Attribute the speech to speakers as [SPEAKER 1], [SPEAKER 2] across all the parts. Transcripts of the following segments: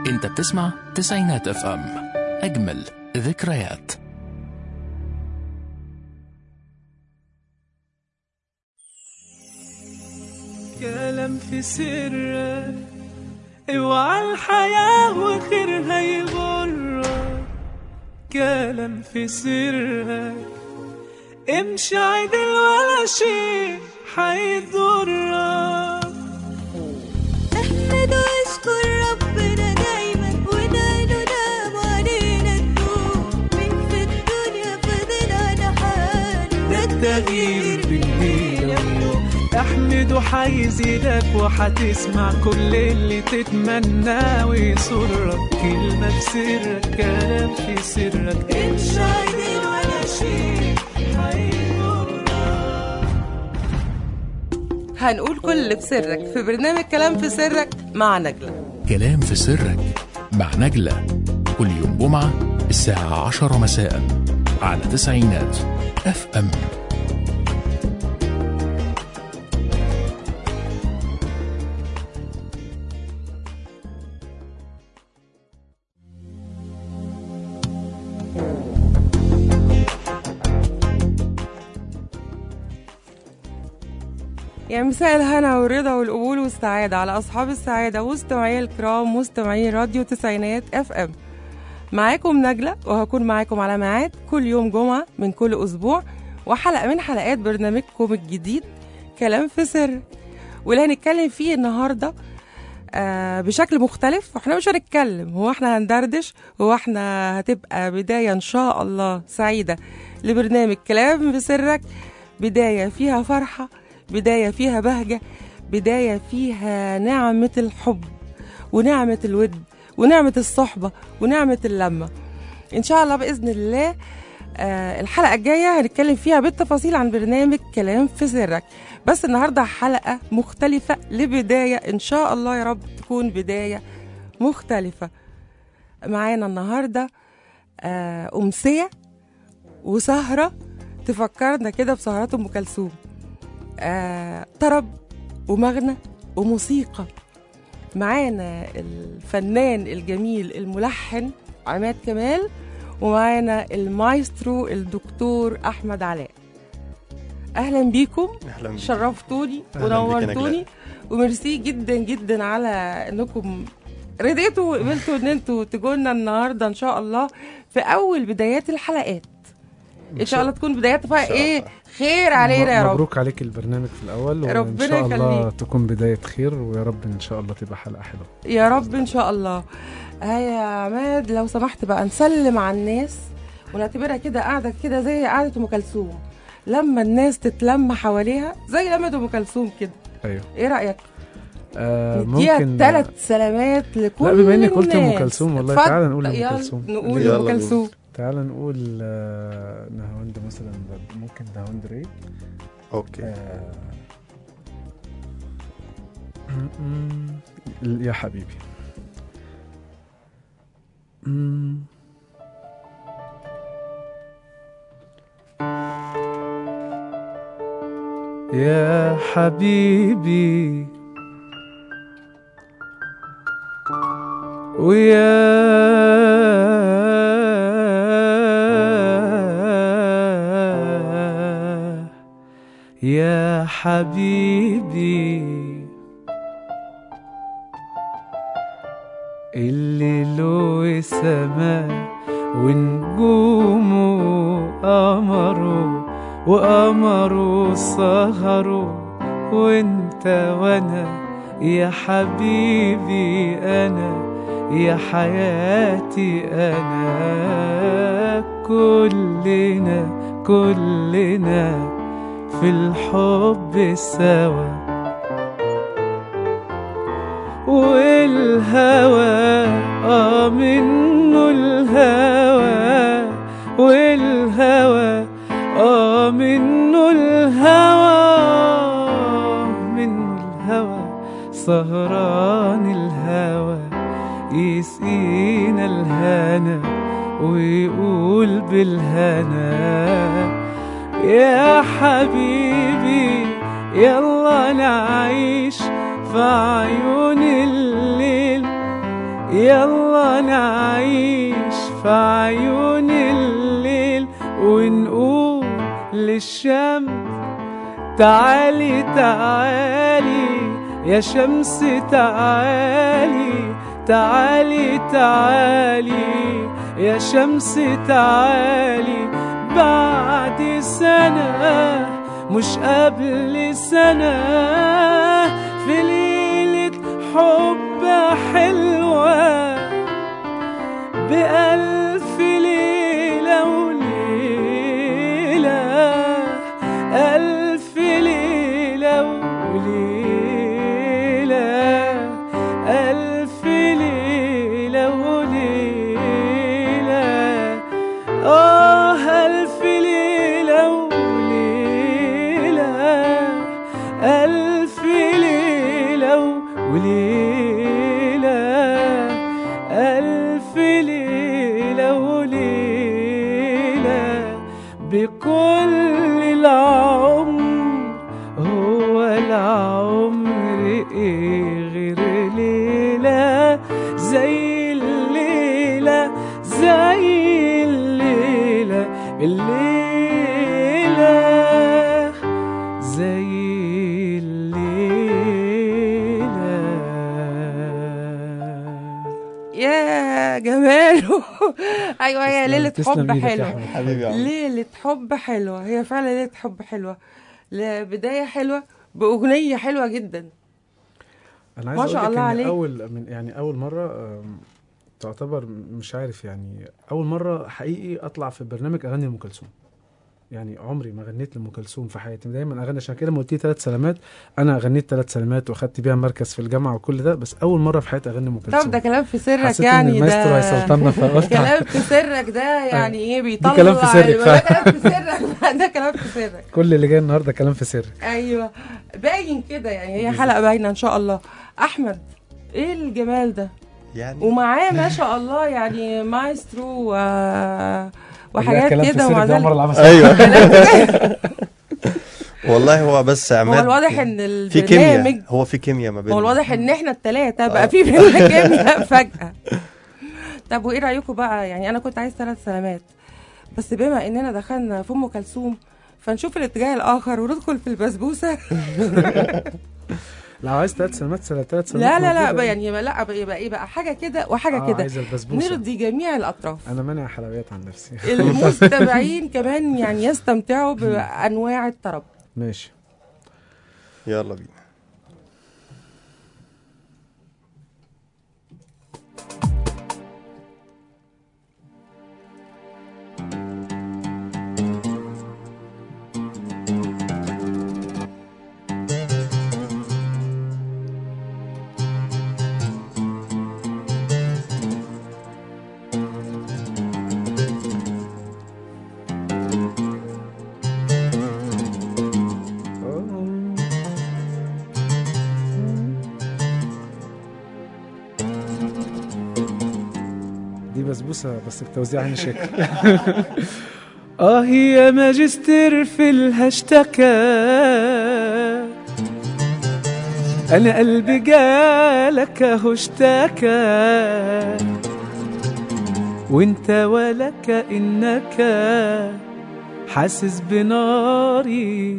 [SPEAKER 1] انت بتسمع تسعينات اف ام، اجمل ذكريات.
[SPEAKER 2] كلام في سرك، اوعى الحياة وخيرها يغرك. كلام في سرك، امشي عدل ولا شيء حيضرك.
[SPEAKER 3] احمد واشكر ربنا دايما وناله نام علينا النور. من في الدنيا فضلنا حاله
[SPEAKER 2] ده التغيير بالليل واليوم. احمد وحيزيدك وحتسمع كل اللي تتمناه ويسرك. كلمة في سرك، كلام في سرك، امشي عدل ولا شيء حيضرك.
[SPEAKER 4] هنقول كل اللي في سرك في برنامج كلام في سرك مع نجلة.
[SPEAKER 1] كلام في سرك مع نجلة، كل يوم جمعة الساعة 10 مساء على تسعينات اف ام.
[SPEAKER 4] يا مساء الهنا والرضا والقبول والسعادة على أصحاب السعادة مستمعي الكرام، مستمعي راديو تسعينات اف ام. معاكم نجلة، وهكون معاكم على ميعاد كل يوم جمعة من كل أسبوع، وحلقة من حلقات برنامجكم الجديد كلام في سر، واللي هنتكلم فيه النهاردة بشكل مختلف. واحنا مش هنتكلم، هو احنا هندردش، هو احنا هتبقى بداية إن شاء الله سعيدة لبرنامج كلام في سرك. بداية فيها فرحة، بداية فيها بهجة، بداية فيها نعمة الحب ونعمة الود ونعمة الصحبة ونعمة اللمة إن شاء الله بإذن الله. الحلقة الجاية هنتكلم فيها بالتفاصيل عن برنامج كلام في سرك، بس النهاردة حلقة مختلفة لبداية إن شاء الله، يا رب تكون بداية مختلفة. معانا النهاردة أمسية وسهرة تفكرنا كده بسهرات أم كلثوم، طرب ومغنى وموسيقى. معانا الفنان الجميل الملحن عماد كمال، ومعانا المايسترو الدكتور أحمد علاء. أهلا بيكم، شرفتوني ونورتوني، وميرسي جدا جدا على أنكم رضيتوا وقبلتوا أن انتوا تجونا النهاردة إن شاء الله في أول بدايات الحلقات. ان شاء الله تكون بدايات فيها ايه خير علينا يا رب.
[SPEAKER 5] مبروك عليك البرنامج في الاول، وان شاء الله تكون بدايه خير، ويا رب ان شاء الله تبقى حلقه حلوه
[SPEAKER 4] يا رب ان شاء الله. يا عماد لو سمحت بقى نسلم على الناس ونعتبرها كده قاعده كده زي قاعده ام كلثوم، لما الناس تتلم حواليها زي لمة ام كلثوم كده.
[SPEAKER 5] ايوه،
[SPEAKER 4] ايه رايك؟
[SPEAKER 5] ممكن
[SPEAKER 4] 3 سلامات لكل
[SPEAKER 5] لا بما انك
[SPEAKER 4] قلت
[SPEAKER 5] ام كلثوم، والله تعالى نقول ام كلثوم.
[SPEAKER 4] نقول ام كلثوم،
[SPEAKER 5] تعال نقول نهاوند مثلا، ممكن نهاوند ري.
[SPEAKER 6] اوكي.
[SPEAKER 5] يا حبيبي. يا حبيبي ويا حبيبي، الليل والسماء ونجومه وقمره سهروا، وانت وانا يا حبيبي، انا يا حياتي، انا كلنا في الحب سوا، والهوى منه الهوى، والهوى منه الهوى سهران الهوى، يسقينا الهنا ويقول بالهنا. يا حبيبي يلا نعيش في عيون الليل،
[SPEAKER 2] يلا نعيش في عيون الليل ونقول للشمس تعالي تعالي يا شمس تعالي تعالي تعالي يا شمس تعالي بعد سنة مش قبل سنة في ليلة حب حلوة بألف ليلة وليلة ألف ليلة وليلة ألف ليلة وليلة ألف ليلة وليلة ألف ليلة وليلة ألف ليلة وليلة بكل العمر هو العمر إيه غير ليلة زي الليلة زي الليلة الليلة زي
[SPEAKER 4] يا جماله. ايوه هي ليله حب حلوه،
[SPEAKER 6] حبيبي
[SPEAKER 4] ليله حب حلوه، هي فعلا ليله حب حلوه، بدايه حلوه باغنيه حلوه جدا.
[SPEAKER 5] انا عايز
[SPEAKER 4] ما شاء الله عليك.
[SPEAKER 5] اول مره تعتبر مش عارف يعني اول مره حقيقي اطلع في برنامج اغني لأم كلثوم. يعني عمري ما غنيت لأم كلثوم في حياتي، دايما اغني عشان كده ما قلت لي 3 سلامات، انا غنيت 3 سلامات واخدت بيها مركز في الجامعه وكل ده، بس اول مره في حياتي اغني أم كلثوم.
[SPEAKER 4] طب ده كلام في سرك
[SPEAKER 5] يعني،
[SPEAKER 4] ده
[SPEAKER 5] المايسترو هيسلطنا فقلت
[SPEAKER 4] كلام في سرك ده يعني ايه بيطلع
[SPEAKER 5] كلام في سرك
[SPEAKER 4] ده كلام في سرك ده كلام في سرك.
[SPEAKER 5] كل اللي جاي النهارده كلام في سرك.
[SPEAKER 4] ايوه باين كده يعني، هي حلقه باينه ان شاء الله. احمد ايه الجمال ده يعني، ومعاه ما شاء الله يعني مايسترو وحاجات كده ومع ذلك
[SPEAKER 6] ايوه والله هو بس عماد،
[SPEAKER 4] هو الواضح ان
[SPEAKER 6] في كيمياء، هو في كيمياء ما بيننا،
[SPEAKER 4] هو الواضح ان احنا الثلاثه بقى في بينا كيمياء فجاه. طب وايه رايكم بقى؟ يعني انا كنت عايز 3 سلامات، بس بما اننا دخلنا في ام كلثوم فنشوف الاتجاه الاخر وندخل في البسبوسه.
[SPEAKER 5] لو عايز 3 سلامات 3 سلامات
[SPEAKER 4] لا بقى يعني لا يبقى ايه بقى حاجه كده وحاجه كده، نرضي جميع الاطراف.
[SPEAKER 5] انا مانع حلويات عن نفسي.
[SPEAKER 4] المستمعين كمان يعني يستمتعوا بانواع الطرب.
[SPEAKER 5] ماشي
[SPEAKER 6] يلا بينا.
[SPEAKER 5] بسبوسه بس بتوزيع عين شكل.
[SPEAKER 2] يا ماجستير في الهاشتكى، انا قلبي جالك اهو اشتكى، وانت ولك انك حاسس بناري،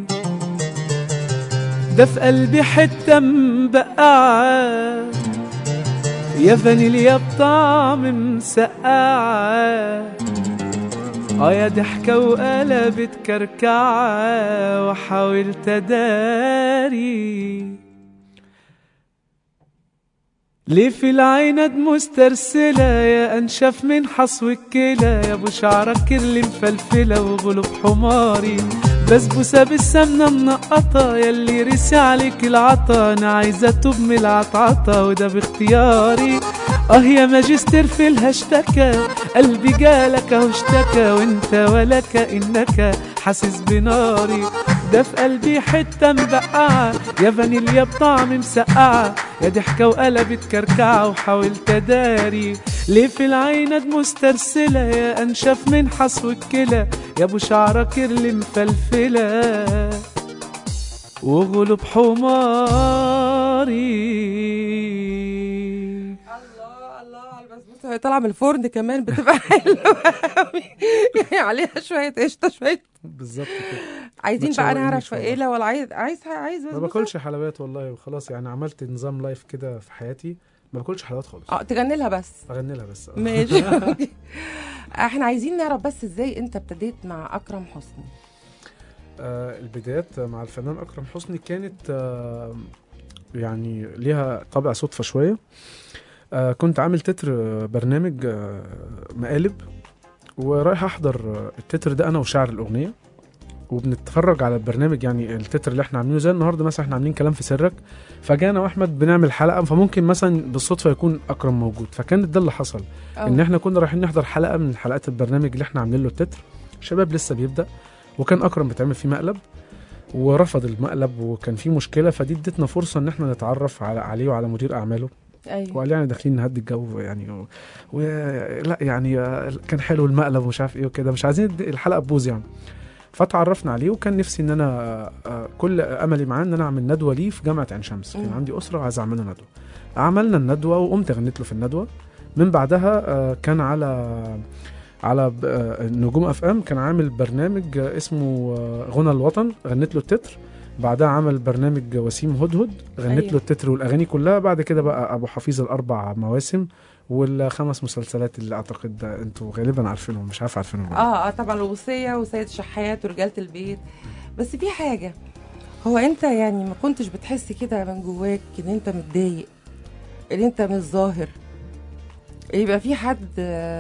[SPEAKER 2] ده في قلبي حته مبقعه يا فانيليا بطعم مسقعة، يا ضحكة وقلبت كركعة وحاولت أداري، ليه في العيند مسترسلة يا أنشف من حصو الكلى، يا أبو شعرك كرلي مفلفلة وغلب حماري، بسبوسة بالسمنة منقطة ياللي رسي عليك العطا، أنا عايزة أتوب من العطعطة وده باختياري. يا ماجستير في الهاشتكى، قلبي جالك اهو اشتكى، وانت ولك انك حاسس بناري، ده في قلبي حتة مبقعة يا فانيليا بطعم مسقعة، يا ضحكة وقلبت كركعة وحاولت أداري، ليه في العيند مسترسلة يا أنشف من حصو الكلى، يا أبو شعرة كرلي مفلفلة وغلب حماري.
[SPEAKER 4] الله الله وهي طالعه من الفرن كمان بتبقى حلوه قوي. يعني عليها شويه قشطه شويه.
[SPEAKER 5] بالظبط كده.
[SPEAKER 4] عايزين
[SPEAKER 5] ما
[SPEAKER 4] بقى
[SPEAKER 5] تشوقنيش
[SPEAKER 4] نعرف ايه
[SPEAKER 5] والله.
[SPEAKER 4] لو عايز
[SPEAKER 5] ما
[SPEAKER 4] بسبوسة؟
[SPEAKER 5] باكلش حلويات والله، وخلاص يعني عملت نظام لايف كده في حياتي، ما باكلش حلويات خالص.
[SPEAKER 4] تغني لها بس.
[SPEAKER 5] اغني لها بس.
[SPEAKER 4] ماشي. احنا عايزين نعرف بس ازاي انت ابتديت مع اكرم حسني.
[SPEAKER 5] البدايات مع الفنان اكرم حسني كانت يعني ليها طابع صدفه شويه. كنت عامل تتر برنامج مقالب، ورايح احضر التتر ده انا وشاعر الاغنيه، وبنتفرج على البرنامج. يعني التتر اللي احنا عاملينه زي النهارده مثلا احنا عاملين كلام في سرك، فجانا واحمد بنعمل حلقه، فممكن مثلا بالصدفه يكون اكرم موجود، فكان ده اللي حصل. ان احنا كنا رايحين نحضر حلقه من حلقات البرنامج اللي احنا عاملين له التتر، شباب لسه بيبدا، وكان اكرم بتعمل فيه مقلب ورفض المقلب وكان فيه مشكله، فدي ادتنا فرصه ان احنا نتعرف عليه وعلى مدير اعماله.
[SPEAKER 4] ايوه.
[SPEAKER 5] وقال يعني داخلين نهدي الجو يعني لا يعني كان حلو المقلب ومش عارف ايه وكده، مش عايزين الحلقه تبوظ يعني. فتعرفنا عليه، وكان نفسي ان انا كل املي معاه ان انا اعمل ندوه ليه في جامعه عين شمس. كان عندي اسره وعايز اعمل له ندوه. عملنا الندوه وقمت غنيت له في الندوه. من بعدها كان على نجوم اف ام كان عامل برنامج اسمه غنى الوطن، غنيت له التتر. بعدها عمل برنامج وسيم هدهد، غنيت له التتر والاغاني كلها. بعد كده بقى ابو حفيظ ال4 مواسم وال5 مسلسلات اللي اعتقد انتوا غالبا عارفينهم، مش عارف عارفينهم.
[SPEAKER 4] طبعا الوصيه وسيد شحات ورجاله البيت. بس في حاجه، هو انت يعني ما كنتش بتحس كده من جواك ان انت متضايق، ان انت مش ظاهر، يبقى في حد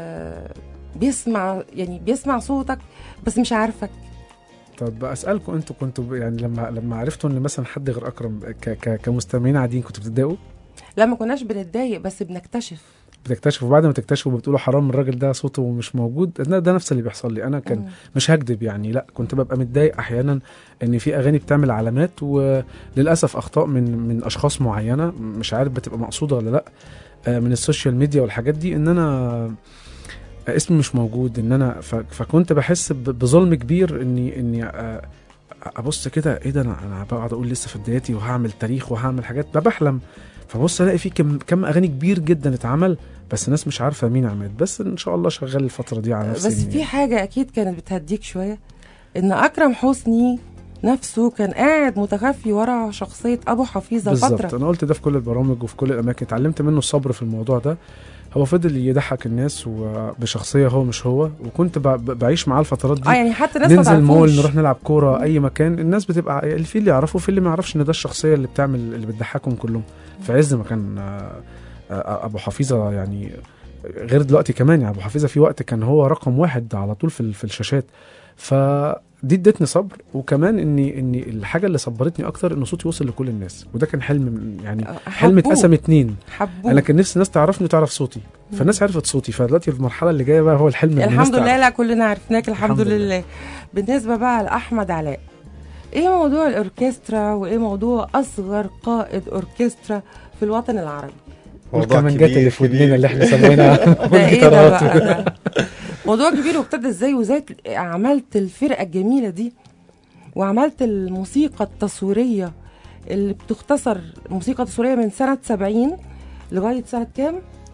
[SPEAKER 4] بيسمع صوتك بس مش عارفك؟
[SPEAKER 5] طب اسالكم، انتوا كنتوا يعني لما عرفتوا ان مثلا حد غير اكرم كمستمعين عاديين كنتوا بتتضايقوا؟
[SPEAKER 4] لا، ما كناش بنتضايق، بس
[SPEAKER 5] بتكتشفوا بعد ما تكتشفوا بتقولوا حرام الراجل ده صوته مش موجود. ده نفس اللي بيحصل لي انا. كان مش هكدب يعني، لا كنت ببقى متضايق احيانا ان في اغاني بتعمل علامات وللاسف اخطاء من اشخاص معينه، مش عارف بتبقى مقصوده ولا لا، من السوشيال ميديا والحاجات دي، ان انا اسمي مش موجود. ان انا فكنت بحس بظلم كبير اني ابص كده، ايه ده، انا بقعد اقول لسه في بدايتي وهعمل تاريخ وهعمل حاجات، بحلم، فبص الاقي في كم اغاني كبير جدا اتعمل بس الناس مش عارفه مين عماد. بس ان شاء الله شغال الفتره دي على نفسي.
[SPEAKER 4] بس في حاجه اكيد كانت بتهديك شويه، ان اكرم حسني نفسه كان قاعد متخفي ورا شخصيه ابو حفيظه فتره.
[SPEAKER 5] بالظبط، انا قلت ده في كل البرامج وفي كل الاماكن، اتعلمت منه الصبر في الموضوع ده. هو فضل يضحك الناس وبشخصيه هو مش هو، وكنت بعيش معاه الفترات دي.
[SPEAKER 4] يعني حتى الناس
[SPEAKER 5] ننزل مول، نروح نلعب كوره، اي مكان، الناس بتبقى في اللي يعرفه في اللي ما يعرفش ان ده الشخصيه اللي بتعمل اللي بتضحكهم كلهم. في عز ما كان ابو حفيظه يعني غير دلوقتي كمان، يعني ابو حفيظه في وقت كان هو رقم 1 على طول في الشاشات. فدي ادتني صبر، وكمان اني الحاجه اللي صبرتني اكتر ان صوتي وصل لكل الناس، وده كان حلم يعني حلم اتقسم 2. انا كان نفسي الناس تعرفني وتعرف صوتي، فالناس عرفت صوتي، فدلوقتي المرحله اللي جايه بقى هو الحلم اللي
[SPEAKER 4] الحمد لله. لا كلنا عرفناك الحمد لله. بالنسبه بقى لاحمد علاء، ايه موضوع الاوركسترا وايه موضوع اصغر قائد اوركسترا في الوطن العربي؟
[SPEAKER 5] والكمانجات اللي في ودننا اللي احنا سميناها
[SPEAKER 4] والجيتارات. موضوع كبير، وابتدى ازاي عملت الفرقه الجميله دي، وعملت الموسيقى التصويريه اللي بتختصر موسيقى تصويريه من سنه 70 لغايه سنه كام؟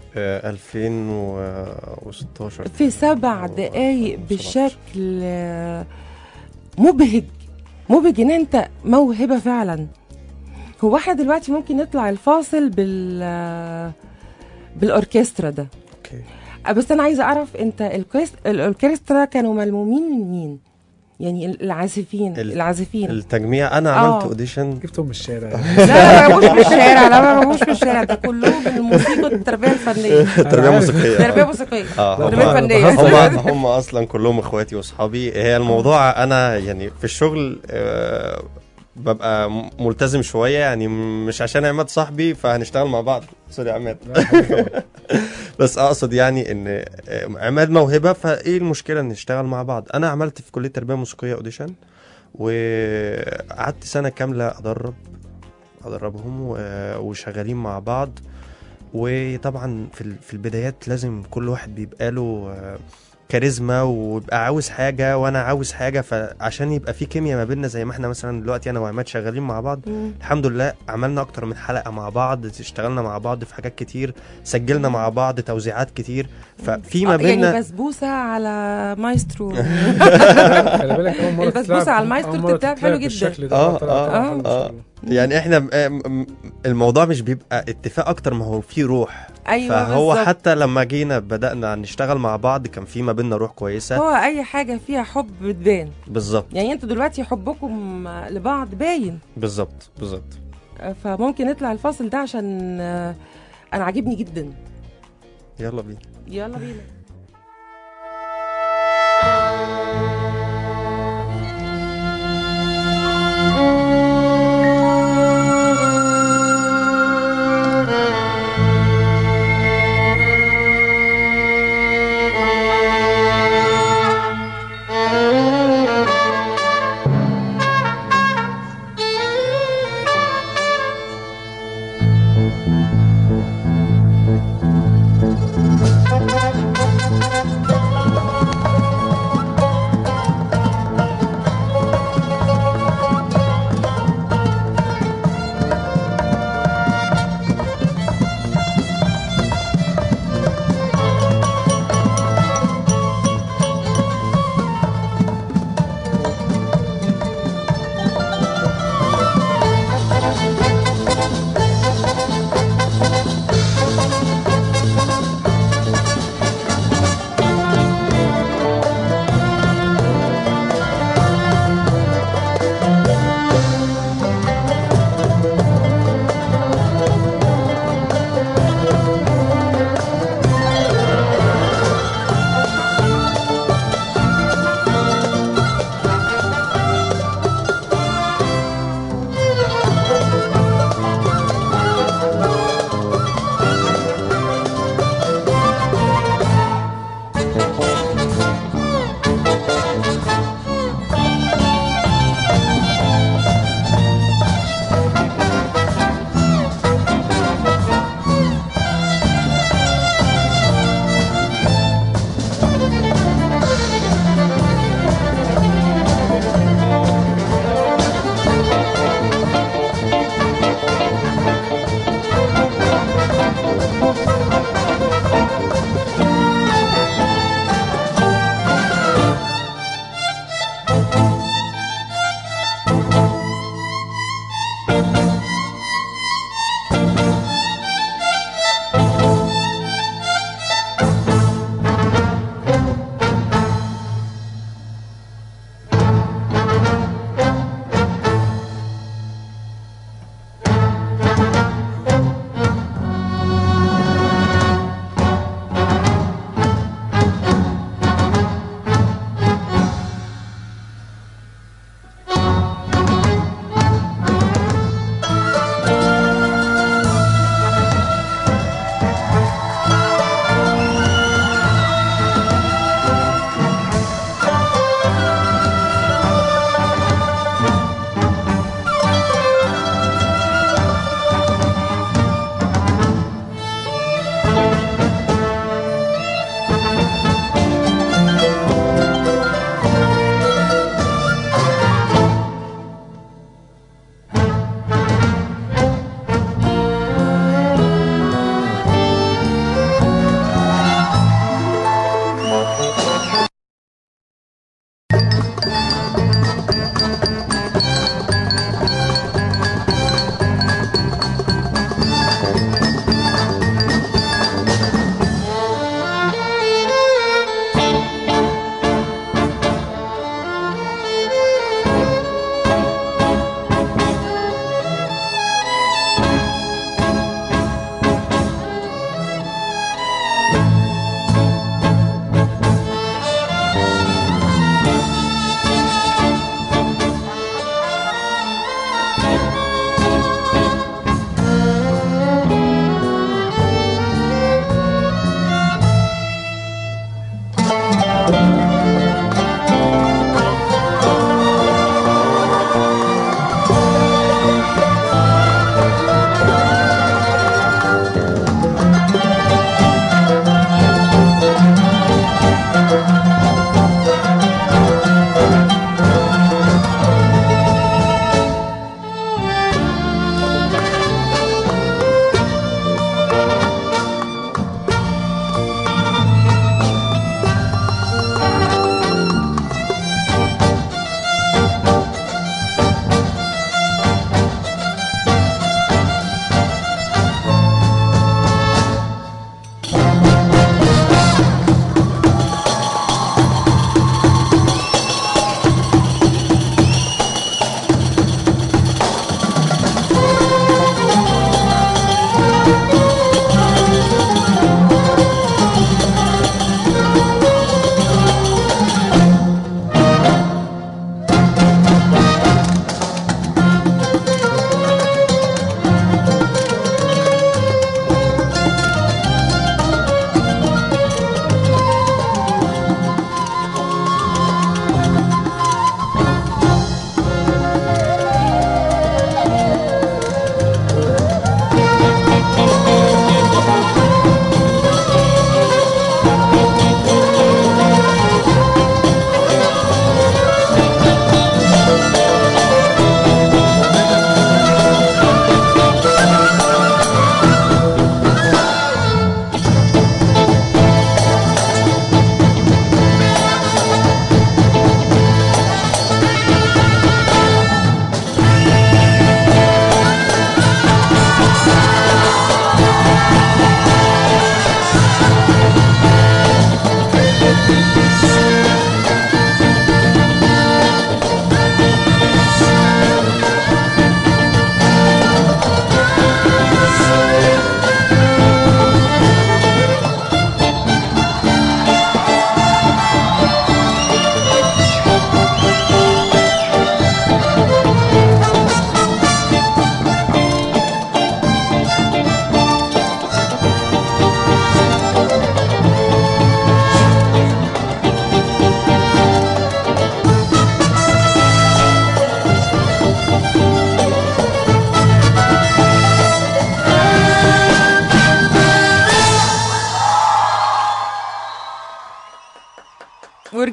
[SPEAKER 6] 2016
[SPEAKER 4] في 7 دقايق بشكل مبهج ان انت موهبه فعلا. هو احنا دلوقتي ممكن نطلع الفاصل بالاوركسترا ده.
[SPEAKER 6] اوكي.
[SPEAKER 4] بس انا عايزه اعرف انت الاوركسترا كانوا ملمومين من مين؟ يعني العازفين
[SPEAKER 6] التجميع. انا عملت اوديشن،
[SPEAKER 5] جبتهم من الشارع.
[SPEAKER 4] لا ما جابوش من الشارع، لا ما جابوش من الشارع، ده كلهم الموسيقى التربيه الفنيه.
[SPEAKER 6] تربيه موسيقيه.
[SPEAKER 4] تربيه فنيه.
[SPEAKER 6] هم اصلا كلهم اخواتي واصحابي. هي الموضوع انا يعني في الشغل ببقى ملتزم شويه، يعني مش عشان عماد صاحبي فهنشتغل مع بعض. سوري يا عماد. بس اقصد يعني ان عماد موهبه، فايه المشكله ان نشتغل مع بعض. انا عملت في كليه تربيه موسيقيه اوديشن، وقعدت سنه كامله ادربهم وشغالين مع بعض. وطبعا في البدايات لازم كل واحد بيبقى له كاريزما ويبقى عاوز حاجه وانا عاوز حاجه، فعشان يبقى في كيمياء ما بيننا زي ما احنا مثلا دلوقتي انا وعماد شغالين مع بعض. الحمد لله عملنا اكتر من حلقه مع بعض، اشتغلنا مع بعض في حاجات كتير، سجلنا مع بعض توزيعات كتير، ففي ما بيننا
[SPEAKER 4] يعني بسبوسه على مايسترو.
[SPEAKER 5] خلي بالك اول مره
[SPEAKER 4] البسبوسة على المايسترو بتتلعب حلو جدا.
[SPEAKER 5] بالشكل ده.
[SPEAKER 6] يعني احنا الموضوع مش بيبقى اتفاق اكتر ما هو في روح.
[SPEAKER 4] ايوه
[SPEAKER 6] فهو
[SPEAKER 4] بالظبط.
[SPEAKER 6] حتى لما جينا بدأنا نشتغل مع بعض كان في ما بيننا روح كويسة.
[SPEAKER 4] هو اي حاجه فيها حب بتبان.
[SPEAKER 6] بالظبط.
[SPEAKER 4] يعني انتوا دلوقتي حبكم لبعض باين.
[SPEAKER 6] بالظبط بالظبط.
[SPEAKER 4] فممكن نطلع الفاصل ده عشان انا عاجبني جدا.
[SPEAKER 6] يلا بينا.
[SPEAKER 4] يلا بينا.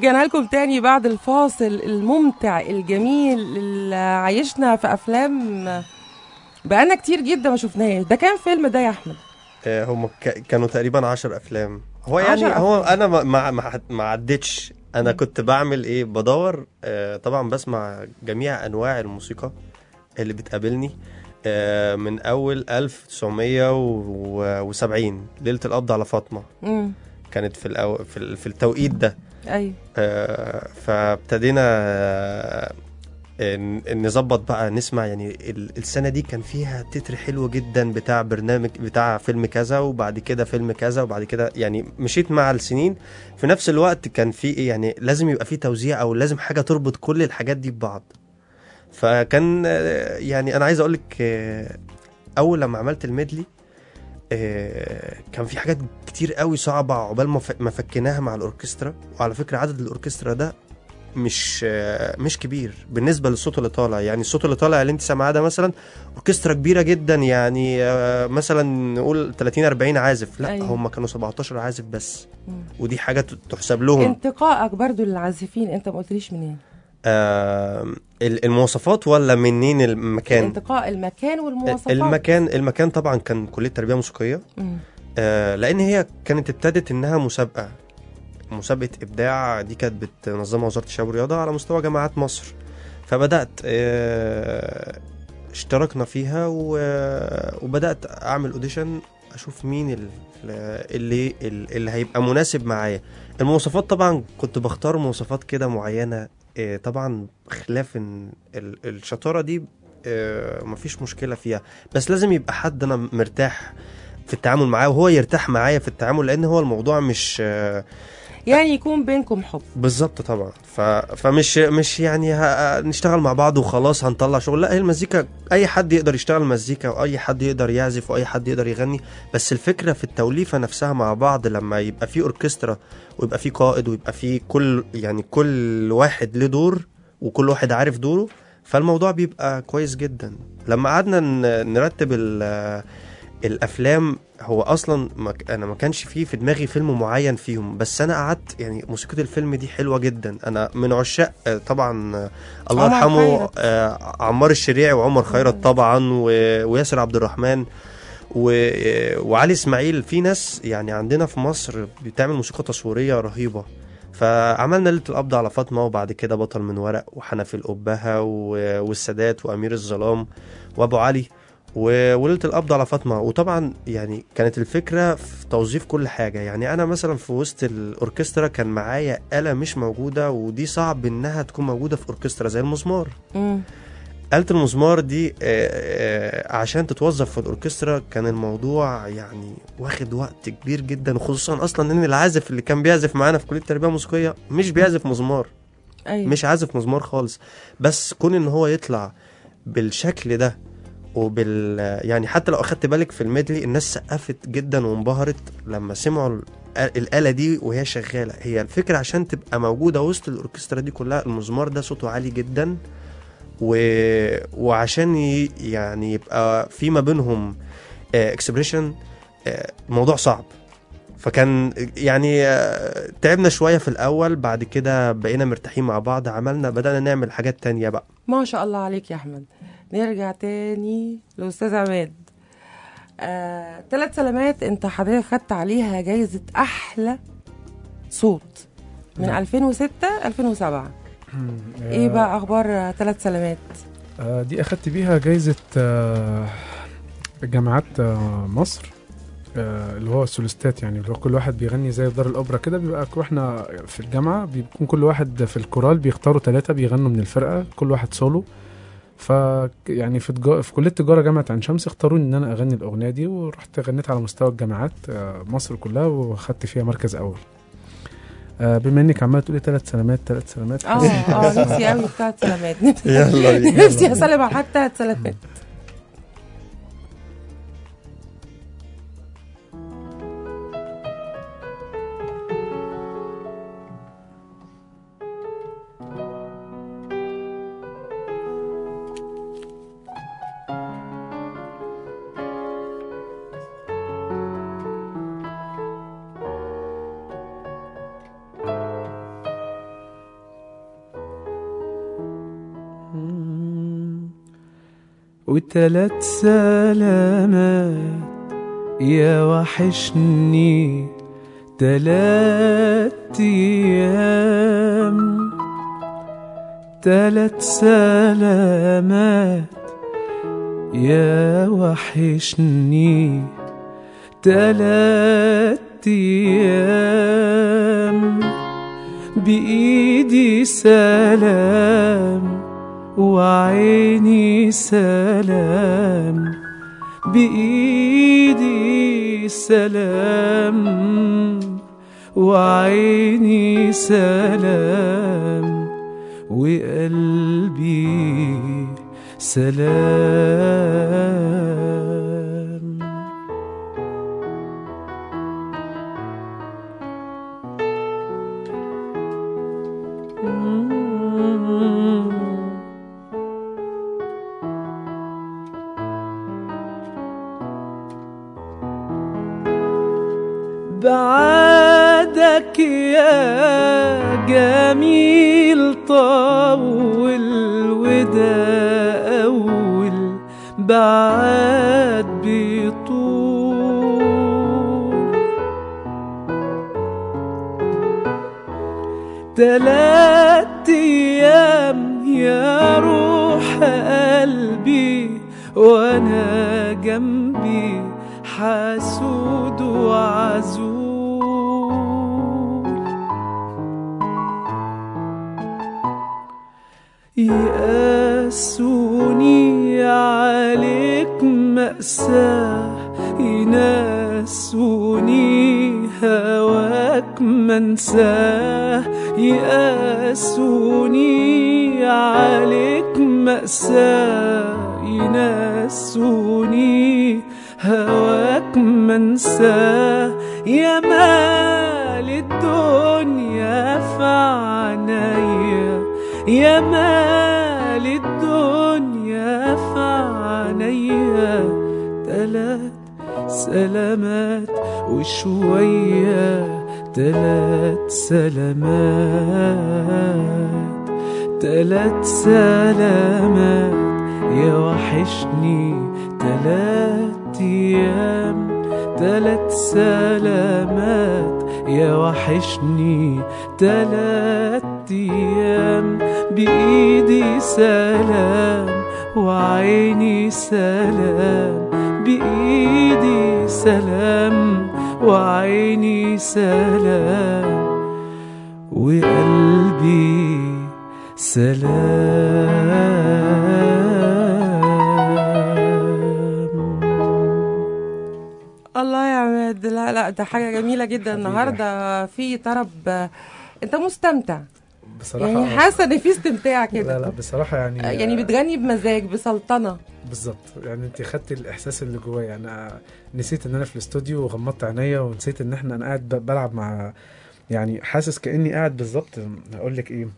[SPEAKER 4] ورجعنا لكم تاني بعد الفاصل الممتع الجميل اللي عايشنا في افلام بقالنا كتير جدا ما شفناهاش. ده كان فيلم ده يا احمد؟
[SPEAKER 6] هم كانوا تقريبا 10 افلام. هو
[SPEAKER 4] 10
[SPEAKER 6] يعني
[SPEAKER 4] أفلام.
[SPEAKER 6] هو انا ما عدتش. انا كنت بعمل ايه، بدور طبعا بسمع جميع انواع الموسيقى اللي بتقابلني من اول 1970 ليلة القبض على فاطمة كانت في التوقيت ده.
[SPEAKER 4] ايوه.
[SPEAKER 6] فابتدينا نظبط بقى نسمع. يعني السنة دي كان فيها تتر حلو جدا بتاع برنامج بتاع فيلم كذا، وبعد كده فيلم كذا، وبعد كده يعني مشيت مع السنين. في نفس الوقت كان في ايه، يعني لازم يبقى في توزيع او لازم حاجة تربط كل الحاجات دي ببعض. فكان يعني انا عايز اقولك اول لما عملت الميدلي كان في حاجات كتير قوي صعبة عقبال ما فكناها مع الأوركسترا. وعلى فكرة عدد الأوركسترا ده مش كبير بالنسبة للصوت اللي طالع. يعني الصوت اللي طالع اللي انت سامعاه ده مثلا أوركسترا كبيرة جدا، يعني مثلا نقول 30-40 عازف. لا
[SPEAKER 4] أيوة.
[SPEAKER 6] هم كانوا 17 عازف بس. ودي حاجة تحسب لهم.
[SPEAKER 4] انتقائك برضو للعازفين انت ما قلتليش منين؟
[SPEAKER 6] المواصفات ولا منين المكان؟
[SPEAKER 4] انتقاء المكان والمواصفات.
[SPEAKER 6] المكان طبعا كان كلية تربية موسيقية. لان هي كانت ابتدت انها مسابقة ابداع. دي كانت بتنظمها وزارة الشباب والرياضة على مستوى جامعات مصر. فبدأت اشتركنا فيها وبدأت اعمل اوديشن اشوف مين اللي هيبقى مناسب معايا. المواصفات طبعا كنت بختار مواصفات كده معينة. طبعا خلاف الشطارة دي مفيش مشكلة فيها، بس لازم يبقى حد انا مرتاح في التعامل معاه وهو يرتاح معايا في التعامل، لان هو الموضوع مش
[SPEAKER 4] يعني يكون بينكم حب.
[SPEAKER 6] بالظبط طبعا. مش يعني نشتغل مع بعض وخلاص هنطلع شغل. لا، هي المزيكا اي حد يقدر يشتغل مزيكا واي حد يقدر يعزف واي حد يقدر يغني، بس الفكرة في التوليفة نفسها مع بعض. لما يبقى في اوركسترا ويبقى في قائد ويبقى في كل واحد له دور وكل واحد عارف دوره، فالموضوع بيبقى كويس جدا. لما قعدنا نرتب الافلام، هو اصلا انا ما كانش في دماغي فيلم معين فيهم، بس انا قعدت يعني موسيقى الفيلم دي حلوه جدا. انا من عشاق طبعا الله يرحمه عمار الشريعي وعمر خيرت طبعا وياسر عبد الرحمن وعلي اسماعيل. في ناس يعني عندنا في مصر بتعمل موسيقى تصويريه رهيبه. فعملنا ليلة القبض على فاطمة، وبعد كده بطل من ورق وحنفي الأبهة والسادات وأمير الظلام وأبو علي وليلة القبض على فاطمة. وطبعا يعني كانت الفكرة في توظيف كل حاجة. يعني أنا مثلا في وسط الأوركسترا كان معايا آلة مش موجودة، ودي صعب إنها تكون موجودة في أوركسترا زي المزمار. آلة المزمار دي عشان تتوظف في الأوركسترا كان الموضوع يعني واخد وقت كبير جدا، وخصوصا أصلا إن العازف اللي كان بيعزف معانا في كلية التربية الموسيقية مش بيعزف مزمار.
[SPEAKER 4] أيوة.
[SPEAKER 6] مش عازف مزمار خالص. بس كون إن هو يطلع بالشكل ده يعني حتى لو أخدت بالك في الميدلي الناس سقفت جدا وانبهرت لما سمعوا الآلة دي وهي شغالة. هي الفكرة عشان تبقى موجودة وسط الأوركسترا دي كلها، المزمار ده صوته عالي جدا وعشان يعني يبقى في ما بينهم اكسبريشن موضوع صعب. فكان يعني تعبنا شوية في الأول، بعد كده بقينا مرتاحين مع بعض. بدأنا نعمل حاجات تانية بقى.
[SPEAKER 4] ما شاء الله عليك يا أحمد. نرجع تاني لأستاذ عماد. 3 سلامات انت حضرتك خدت عليها جايزة أحلى صوت من 2006-2007. ايه بقى أخبار 3 سلامات؟
[SPEAKER 5] دي أخدت بيها جايزة جامعات مصر، اللي هو السوليستات. يعني اللي هو كل واحد بيغني زي دار الأوبرا كده. بيبقى احنا في الجامعة بيكون كل واحد في الكورال بيختاروا 3 بيغنوا من الفرقة، كل واحد سولو. يعني في كلية تجارة جامعة عين شمس اختاروني ان انا اغني الاغنية دي، ورحت غنيت على مستوى الجامعات مصر كلها وخدت فيها مركز اول. بما انك عماله تقولي 3 سلامات
[SPEAKER 4] نفسي قوي 3 سلامات.
[SPEAKER 6] يلا
[SPEAKER 4] نفسي اسلم على حد 3 سلامات.
[SPEAKER 2] و3 سلامات يا وحشني 3 أيام 3 سلامات يا وحشني 3 أيام بإيدي سلام وعيني سلام بإيدي سلام وعيني سلام وقلبي سلام. بعدك يا جميل طول وده أول بعد بطول 3 أيام يا روح قلبي وانا جنبي حسود وعزول يقاسوني عليك مأساة يناسوني هواك منساه يقاسوني عليك مأساة يناسوني هواك منساه يا مال الدنيا في عينيا يا مال الدنيا في عينيا 3 سلامات وشوية 3 سلامات 3 سلامات يا وحشني 3 أيام 3 سلامات يا وحشني 3 أيام بإيدي سلام وعيني سلام بإيدي سلام وعيني سلام وقلبي سلام.
[SPEAKER 4] الله يا عماد، لا لا ده حاجة جميلة جدا النهاردة في طرب. انت مستمتع
[SPEAKER 5] بصراحة
[SPEAKER 4] يعني حاسة ان في استمتاع كده.
[SPEAKER 5] لا بصراحة يعني
[SPEAKER 4] بتغني بمزاج بسلطنة
[SPEAKER 5] بالظبط. يعني انت خدتي الاحساس اللي جوايا. انا نسيت ان انا في الاستوديو وغمضت عينيا ونسيت ان انا قاعد بلعب مع، يعني حاسس كاني قاعد بالظبط. هقول لك ايه،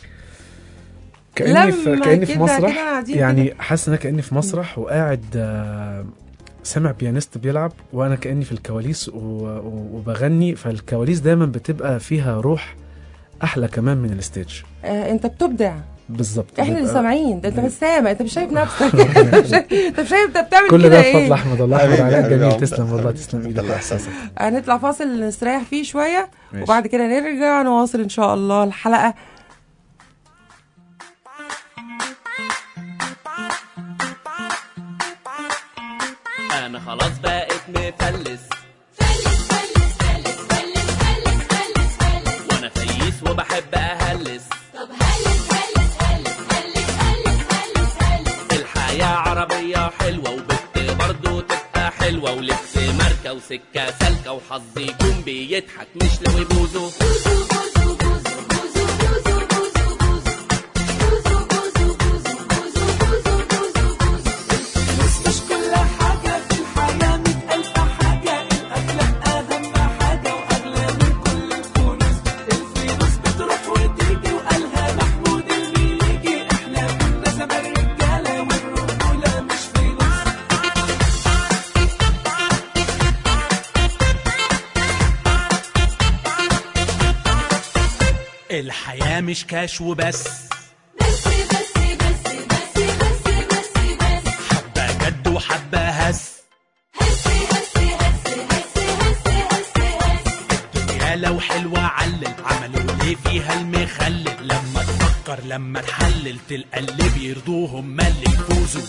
[SPEAKER 5] كاني في مسرح. يعني حاسس ان انا كاني في مسرح وقاعد سامع بيانيست بيلعب وانا كاني في الكواليس وبغني. فالكواليس دايما بتبقى فيها روح احلى كمان من الستيج.
[SPEAKER 4] انت بتبدع
[SPEAKER 5] بالظبط.
[SPEAKER 4] احنا اللي سامعين ده، انت مش سامع، انت مش شايف نفسك انت مش شايف انت بتعمل
[SPEAKER 5] كل
[SPEAKER 4] كده
[SPEAKER 5] ده
[SPEAKER 4] ايه.
[SPEAKER 5] بفضل احمد الله يحفظ عليك. جميل، تسلم والله، تسلم ايدك واحساسك.
[SPEAKER 4] هنطلع فاصل نستريح فيه شويه وبعد كده نرجع نواصل ان شاء الله الحلقه.
[SPEAKER 7] انا خلاص بقيت مفلس وانا فييس وبحب اهلس.
[SPEAKER 3] طب هلس
[SPEAKER 7] الحياة عربية حلوة وبت برضو تبقى حلوة ولبس ماركة وسكة سالكة وحظي يكون بيضحك مش لو يبوزو. الحياة مش كاش وبس،
[SPEAKER 8] وحبة هس. الدنيا لو حلوة علل، عملوا ليه فيها المخلل؟ لما تفكر لما تحلل تلقى اللي بيرضوهم ما اللي يفوزوا.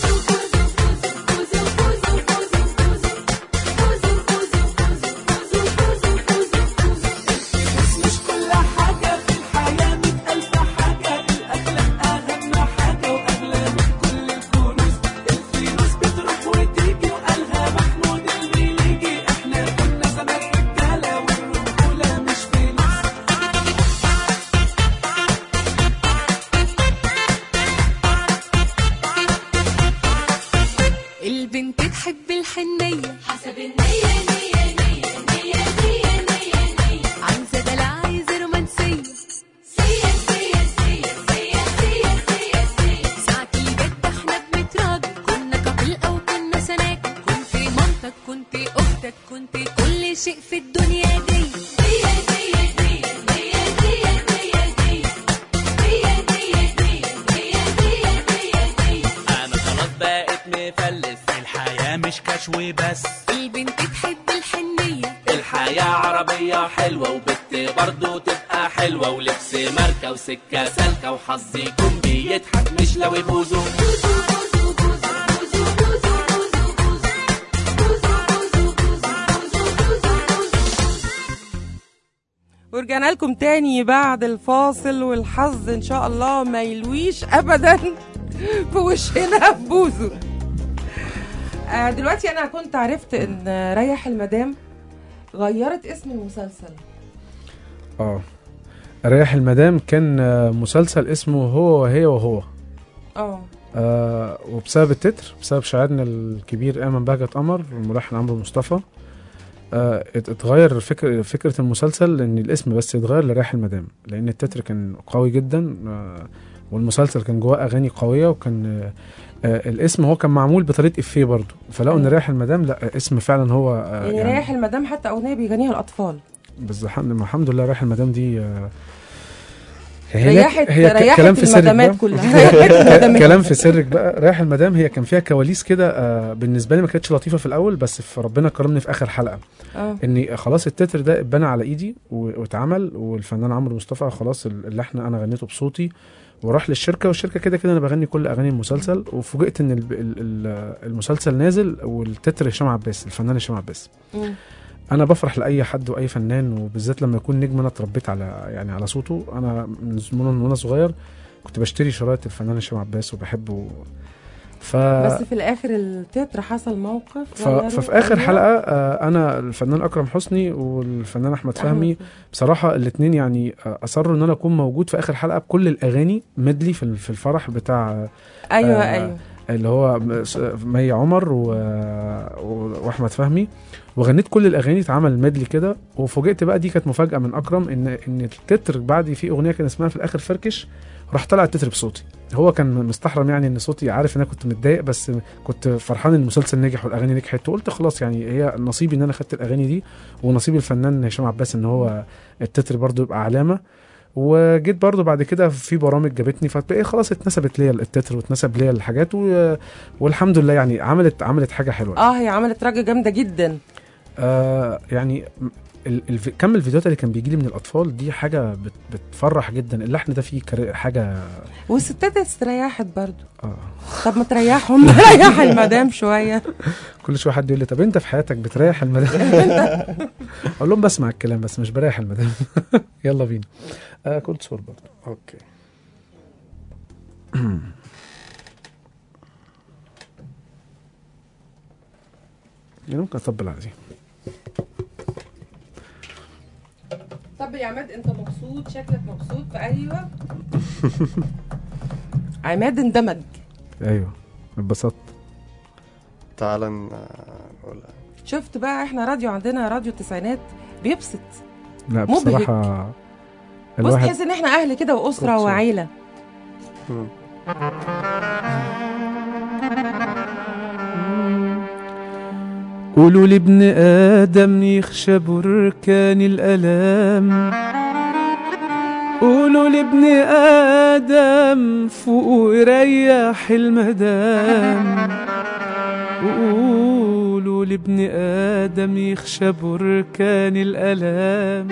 [SPEAKER 3] البنت تحب الحنية حسب النية نية نية نية نية نية نية، عايزة دلع عايزة رومانسية سيا سيا سيا سيا سيا سيا سيا. ساعة الجد احنا بنتراجع، كنا كابل أو كنا سناكل، كنت مامتك كنت أختك كنت كل شيء في الدنيا دي. سيا سيا سيا سيا سيا سيا سيا سيا سيا سيا سيا سيا سيا.
[SPEAKER 7] انا خلاص بقيت مفلس،
[SPEAKER 8] الحياة مش كشوي بس.
[SPEAKER 3] البنت تحب الحنية،
[SPEAKER 7] الحياة عربية حلوة وبت برضو تبقى حلوة، ولبس ماركة وسكة سالكة وحظ يكون بيضحك مش لو يبوزوا.
[SPEAKER 4] ورجعنا لكم تاني بعد الفاصل، والحظ ان شاء الله ما يلويش ابدا في وشنا بوزو. دلوقتي انا كنت عرفت ان ريح المدام غيرت اسم المسلسل.
[SPEAKER 5] ريح المدام كان مسلسل اسمه هو وهي وهو. وبسبب التتر، بسبب شاعرنا الكبير ايمن بهجت قمر والملحن عمرو مصطفى، اتغير فكرة المسلسل، ان الاسم بس يتغير لريح المدام، لان التتر كان قوي جدا والمسلسل كان جواه اغاني قوية، وكان الاسم هو كان معمول بطريقة افيه برضو، فلقوا ان ريح المدام لا اسم فعلا هو
[SPEAKER 4] يعني ريح المدام حتى اغنية بيغنيها الاطفال.
[SPEAKER 5] بالظبط، الحمد لله ريح المدام دي
[SPEAKER 4] ريحت كلام في المدامات كلها.
[SPEAKER 5] كلام في سرك بقى. ريح المدام هي كان فيها كواليس كده بالنسبه لي ما كانتش لطيفه في الاول، بس في ربنا كرمني في اخر حلقه اني خلاص التتر ده اتبنى على ايدي واتعمل، والفنان عمرو مصطفى خلاص اللحن انا غنيته بصوتي وراح للشركه، والشركه كده كده انا بغني كل اغاني المسلسل، وفوجئت ان المسلسل نازل والتتر هشام عباس، الفنان هشام عباس. انا بفرح لاي حد واي فنان، وبالذات لما يكون نجم انا اتربيت على صوته. انا من وانا صغير كنت بشتري شرايط الفنان هشام عباس وبحبه.
[SPEAKER 4] بس في الاخر التتر حصل موقف،
[SPEAKER 5] ففي اخر حلقه انا الفنان اكرم حسني والفنان احمد فهمي بصراحه الاثنين يعني اصروا ان انا اكون موجود في اخر حلقه بكل الاغاني ميدلي في الفرح بتاع
[SPEAKER 4] ايوه
[SPEAKER 5] اللي هو مي عمر واحمد فهمي، وغنيت كل الاغاني، اتعمل ميدلي كده. وفوجئت بقى دي كانت مفاجاه من اكرم ان التتر بعد في اغنيه كان اسمها في الاخر فركش، راح طلع التتر بصوتي. هو كان مستحرم يعني ان صوتي، عارف ان انا كنت متضايق، بس كنت فرحان ان المسلسل نجح والاغاني نجحت، وقلت خلاص يعني هي نصيبي ان انا خدت الاغاني دي، ونصيب الفنان هشام عباس ان هو التتر برضو يبقى علامه. وجيت برضو بعد كده في برامج جابتني، فبقى خلاص اتنسبت ليا التتر واتنسب ليا الحاجات، والحمد لله يعني عملت حاجه حلوه.
[SPEAKER 4] هي عملت راجة جامده جدا.
[SPEAKER 5] يعني كم الفيديوهات اللي كان بيجي لي من الاطفال دي حاجه بتفرح جدا. اللحن ده فيه حاجه،
[SPEAKER 4] والستات استريحت برضو. طب ما تريحهم، ريح المدام شويه.
[SPEAKER 5] كل شويه حد يقول لي طب انت في حياتك بتريح المدام؟ اقول لهم بسمع الكلام بس مش بريح المدام. يلا بينا. كنت صور برضو. اوكي. يعني ممكن اطبل على دي.
[SPEAKER 4] طب يا عماد انت مبسوط، شكلك مبسوط. ايوه. عماد اندمج.
[SPEAKER 5] ايوه اتبسطت.
[SPEAKER 6] تعالى نقولها.
[SPEAKER 4] شفت بقى احنا راديو، عندنا راديو التسعينات بيبسط.
[SPEAKER 5] لا بصراحه
[SPEAKER 4] بص تحس ان احنا اهل كده واسره وعيله.
[SPEAKER 2] قولوا لابن آدم يخشى بركان الألام، قولوا لابن آدم فوق وريح المدام، وقولوا لابن آدم يخشى بركان الألام،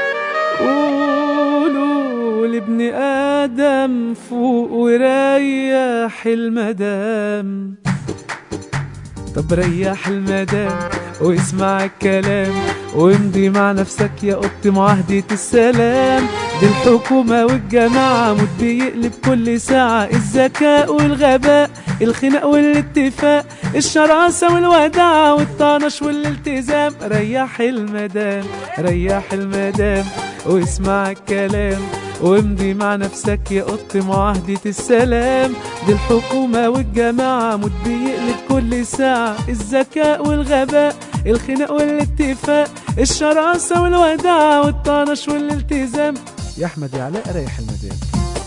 [SPEAKER 2] قولوا لابن آدم فوق وريح المدام. طب ريح المدام واسمع الكلام وامضي مع نفسك يا قط معاهدة السلام. دي الحكومة والجماعة مد بيقلب كل ساعة، الذكاء والغباء، الخناق والاتفاق، الشراسة والوداعة والطنش والالتزام. ريح المدام ريح المدام واسمع الكلام وامضي مع نفسك يا قط معاهدة السلام. دي الحكومة والجماعة مد بيقلب كل ساعة، الذكاء والغباء، الخناق والاتفاق، الشراسة والوداعة والطنش والالتزام. يا أحمد يا علاء ريح المدام.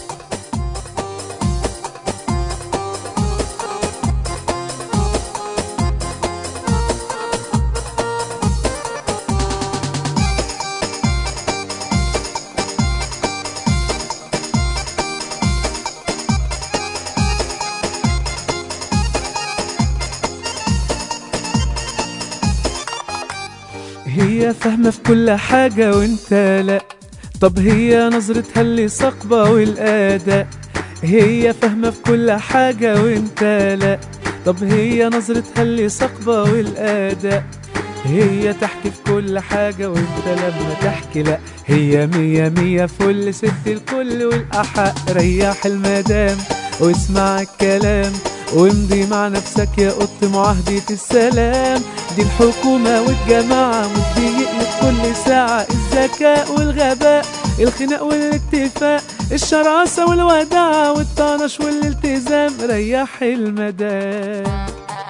[SPEAKER 2] هي فاهمة في كل حاجة وانت لا، طب هي نظرتها اللي ثقبة والأداء. هي فاهمة في كل حاجة وانت لا، طب هي نظرتها اللي ثقبة والأداء. هي تحكي في كل حاجة وانت لما تحكي لا، هي مية مية فل ست الكل والأحق. ريح المدام واسمع الكلام وامضي مع نفسك يا قط معاهدة السلام. دي الحكومة والجماعة مد يقلب كل ساعة، الذكاء والغباء، الخناق والاتفاق، الشراسة والوداعة والطنش والالتزام. ريح المدام.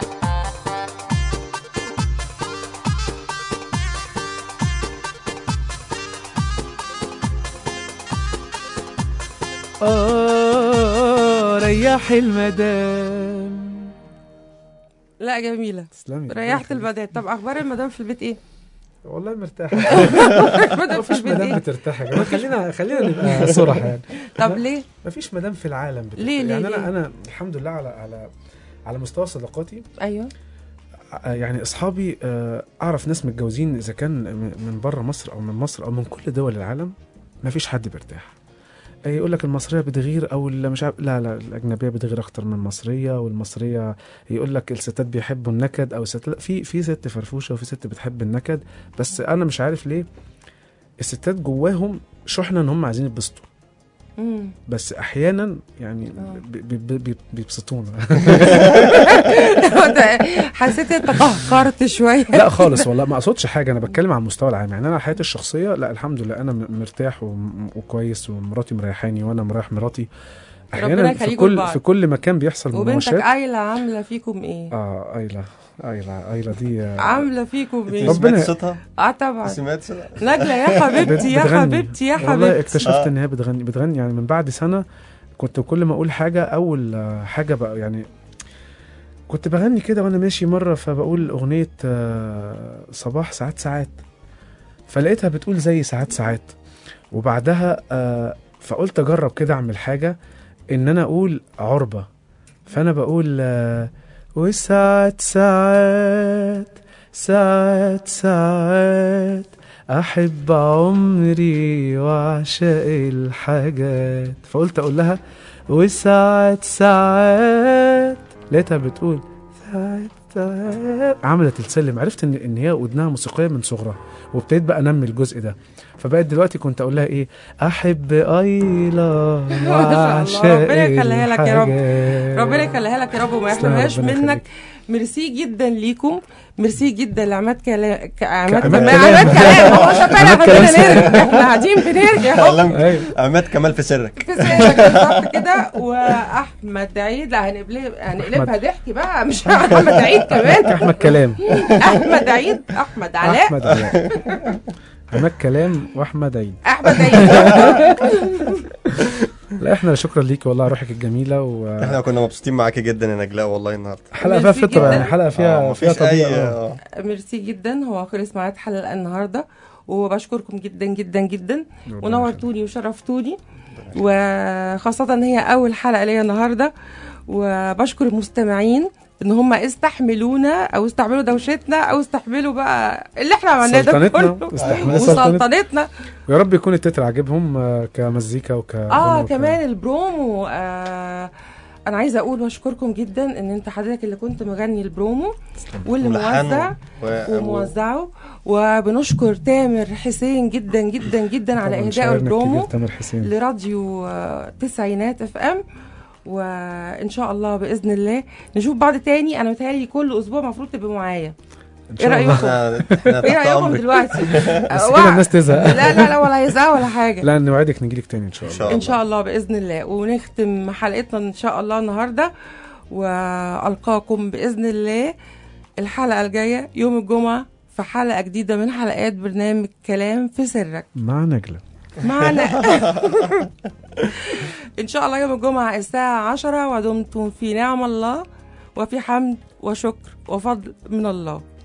[SPEAKER 2] ريح المدام.
[SPEAKER 4] لا جميلة،
[SPEAKER 5] تسلمي.
[SPEAKER 4] ريحت المدام. طب اخبار المدام في البيت ايه؟
[SPEAKER 5] والله مرتاحة.
[SPEAKER 4] المدام في
[SPEAKER 5] مفيش
[SPEAKER 4] البيت
[SPEAKER 5] مدام
[SPEAKER 4] ايه؟
[SPEAKER 5] بترتاح يا جماعة. خلينا نبقى صراحة يعني.
[SPEAKER 4] طب ليه؟
[SPEAKER 5] مفيش مدام في العالم بترتاح.
[SPEAKER 4] ليه
[SPEAKER 5] يعني
[SPEAKER 4] ليه؟
[SPEAKER 5] انا الحمد لله على مستوى صداقاتي.
[SPEAKER 4] ايوه
[SPEAKER 5] يعني اصحابي اعرف ناس متجوزين اذا كان من بره مصر او من مصر او من كل دول العالم، مفيش حد بيرتاح. يقول لك المصريه بتغير او مش عارف، لا الاجنبيه بتغير اكتر من المصريه، والمصريه يقول لك الستات بيحبوا النكد او ستات. في ست فرفوشه وفي ست بتحب النكد، بس انا مش عارف ليه الستات جواهم شحنه ان هم عايزين يتبسطوا، بس احيانا يعني بيبسطونا.
[SPEAKER 4] حسيت انت قهقرت شويه.
[SPEAKER 5] لا خالص والله، ما اقصدش حاجه، انا بتكلم عن المستوى العام. يعني انا حياتي الشخصيه لا الحمد لله انا مرتاح وكويس، ومراتي مريحاني وانا مريح مراتي. احيانا في كل مكان بيحصل مناوشات.
[SPEAKER 4] وبنتك ايلا عامله فيكم ايه؟
[SPEAKER 5] ايلا دي
[SPEAKER 4] عامله فيكم ايه؟
[SPEAKER 5] ربنا
[SPEAKER 6] صوتها.
[SPEAKER 4] طبعا
[SPEAKER 6] سمعت صوتها
[SPEAKER 4] نجلة يا حبيبتي يا حبيبتي يا حبيبتي.
[SPEAKER 5] والله اكتشفت ان هي بتغني يعني من بعد سنه. كنت كل ما اقول حاجه اول حاجه بقى يعني كنت بغني كده وانا ماشي مره، فبقول اغنيه صباح ساعات، فلقيتها بتقول زي ساعات، وبعدها فقلت اجرب كده اعمل حاجه ان انا اقول عربه، فانا بقول وساعات احب عمري واعشق الحاجات. فقلت اقول لها وساعات لقيتها بتقول ساعات. عملت السلم، عرفت ان هي ودنها موسيقيه من صغرها، وابتديت بقى انمي الجزء ده. فبقت دلوقتي كنت اقول لها ايه، احب ايلا واعشق
[SPEAKER 4] ربنا يخليها لك يا رب،
[SPEAKER 5] الحاجات.
[SPEAKER 4] ربنا يخليها لك يا رب وما يحرمهاش
[SPEAKER 5] ربنا
[SPEAKER 4] منك.
[SPEAKER 5] يخليك.
[SPEAKER 4] ميرسي جدا ليكم، ميرسي جدا لعماد كلام.
[SPEAKER 5] عماد
[SPEAKER 4] هو احنا قاعدين بنرجع اهو.
[SPEAKER 6] عماد كمال في سرك.
[SPEAKER 4] في سرك بالظبط كده. واحمد عيد، لا هنقلبها ضحك بقى، مش احمد عيد كمان.
[SPEAKER 5] احمد كلام،
[SPEAKER 4] احمد عيد، احمد علاء،
[SPEAKER 5] عماد كلام واحمد عيد.
[SPEAKER 4] احمد عيد.
[SPEAKER 5] لا احنا شكرا ليكي والله، روحك الجميله
[SPEAKER 6] احنا كنا مبسوطين معاكي جدا يا نجلاء والله النهارده.
[SPEAKER 5] حلقه فيها فطره يعني، حلقه فيها طبيعه.
[SPEAKER 4] ميرسي جدا. هو خلص معايا حلقه النهارده، وبشكركم جدا جدا جدا، ونورتوني وشرفتوني، وخاصه ان هي اول حلقه ليا النهارده. وبشكر المستمعين ان هم استحملونا او استحملوا دوشتنا او استحملوا بقى اللي احنا عملناه ده
[SPEAKER 5] سلطنتنا،
[SPEAKER 4] كله
[SPEAKER 5] استحملوا سلطنتنا.
[SPEAKER 4] وسلطنتنا.
[SPEAKER 5] ويا رب يكون التتر عاجبهم كمزيكا
[SPEAKER 4] كمان البرومو. انا عايزه اقول واشكركم جدا ان انت حضرتك اللي كنت مغني البرومو واللي موزع وموزعه. وبنشكر تامر حسين جدا جدا جدا على اهداء البرومو لراديو تسعينات اف ام. وان شاء الله باذن الله نشوف بعض تاني. انا متهيألي كل اسبوع المفروض تبقوا معايا. ايه رايكم؟ ايه رايكم دلوقتي؟
[SPEAKER 5] بس كده الناس تزهق.
[SPEAKER 4] لا ولا هيزهق ولا حاجه.
[SPEAKER 5] لا نوعدك نجيلك تاني ان شاء الله.
[SPEAKER 4] ان شاء الله باذن الله. ونختم حلقتنا ان شاء الله النهارده، والقاكم باذن الله الحلقه الجايه يوم الجمعه في حلقه جديده من حلقات برنامج كلام في سرك
[SPEAKER 5] مع نجلة.
[SPEAKER 4] معنا ان شاء الله يوم الجمعه الساعه 10. ودمتم في نعم الله وفي حمد وشكر وفضل من الله.